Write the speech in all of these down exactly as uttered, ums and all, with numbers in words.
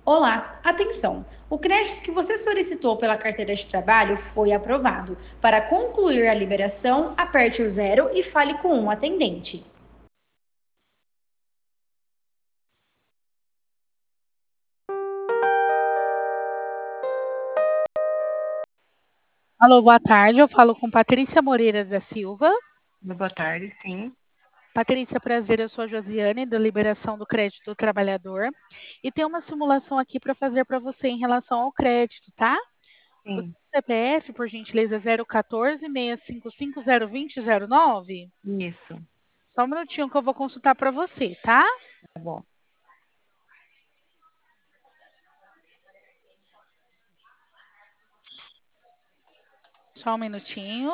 Olá, atenção! O crédito que você solicitou pela carteira de trabalho foi aprovado. Para concluir a liberação, aperte o zero e fale com um atendente. Alô, boa tarde. Eu falo com Patrícia Moreira da Silva. Boa tarde, sim. Patrícia, prazer. Eu sou a Josiane, da Liberação do Crédito do Trabalhador. E tem uma simulação aqui para fazer para você em relação ao crédito, tá? O Sim, C P F, por gentileza, é zero um quatro, seis cinco cinco, zero dois zero zero nove. isso. Só um minutinho que eu vou consultar para você, tá? Tá bom. Só um minutinho.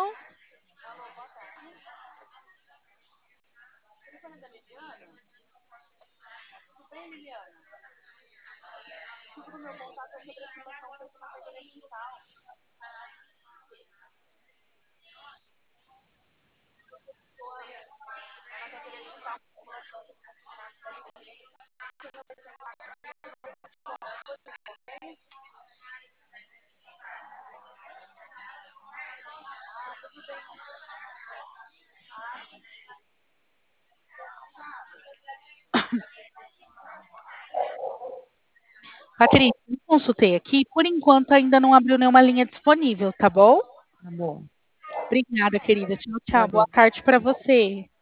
Patrícia, eu consultei aqui. Por enquanto, ainda não abriu nenhuma linha disponível, tá bom? Tá bom. Obrigada, querida. Tchau, tchau. Boa Nada. tarde para você.